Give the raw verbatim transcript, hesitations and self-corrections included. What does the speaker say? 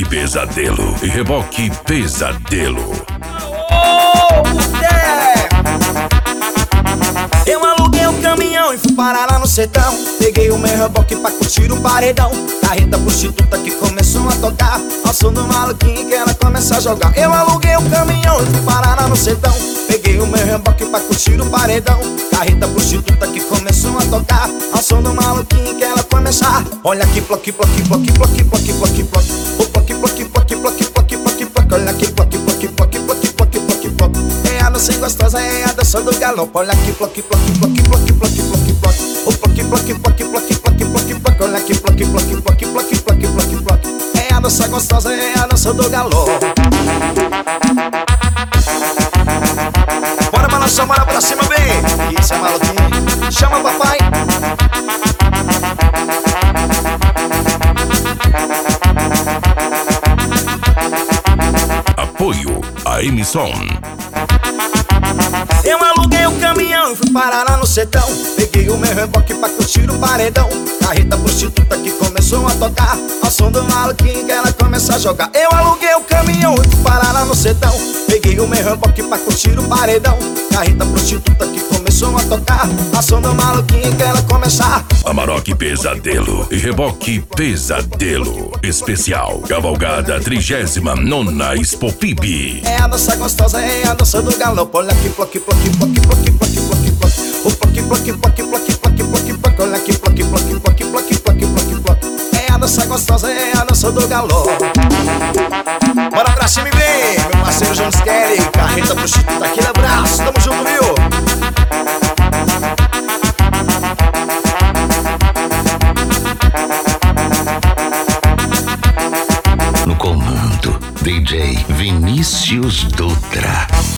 Pesadelo e Reboque Pesadelo. Ô, mulher! Eu aluguei um caminhão e fui parar lá no sertão. Peguei o meu reboque pra curtir o paredão. Carreta prostituta que começou a tocar ao som do maluquinho que ela começa a jogar. Eu aluguei um caminhão e fui parar lá no sertão. Peguei o meu reboque pra curtir o paredão. Carreta prostituta que começou a tocar ao som do maluquinho que ela começa a... Olha aqui, ploque, ploque, ploque, ploque, ploque, ploque, ploque. O ploque, ploque, ploque, ploque, ploque, ploque, ploque. Olha aqui, ploque, ploque, ploque, ploque, ploque, ploque, ploque. É a dança gostosa, é a dança do galope. Olha aqui, ploque, ploque, ploque, ploque, ploque, ploque, ploque. O ploque, ploque, ploque, ploque, ploque, ploque, ploque. Olha aqui, ploque, ploque, ploque, ploque, ploque, ploque, ploque. É a dança gostosa, é a dança do galope. Bora balançar, bora pra cima, bem. Isso é maluquinho. Chama papai. Apoio a Emisson. Eu aluguei o caminhão e fui parar lá no sertão. Peguei o meu reboque pra curtir o paredão. Carreta prostituta que começou a tocar ao som do maluquinho que ela começa a jogar. Eu aluguei o caminhão e fui parar lá no sertão. Peguei o meu reboque pra curtir o paredão. Carreta prostituta que começou a tocar ao som do maluquinho que ela começa a... Amarok Pesadelo e Reboque Pesadelo. Especial Cavalgada trigésima nona Expo P I B. É a dança gostosa, é a dança do galope. Olha aqui, ploque, ploque, ploque, ploque, ploque, ploque, ploque. O ploque, ploque, ploque, ploque, ploque, ploque, ploque. Olha aqui, ploque, ploque, ploque, ploque, ploque, ploque, ploque. É a dança gostosa, é a dança do galope. Bora pra cima e vem, meu parceiro Jones Kelly. Carreta prostituta, aquele abraço, tamo junto, viu? No comando, D J Vinícius Dutra.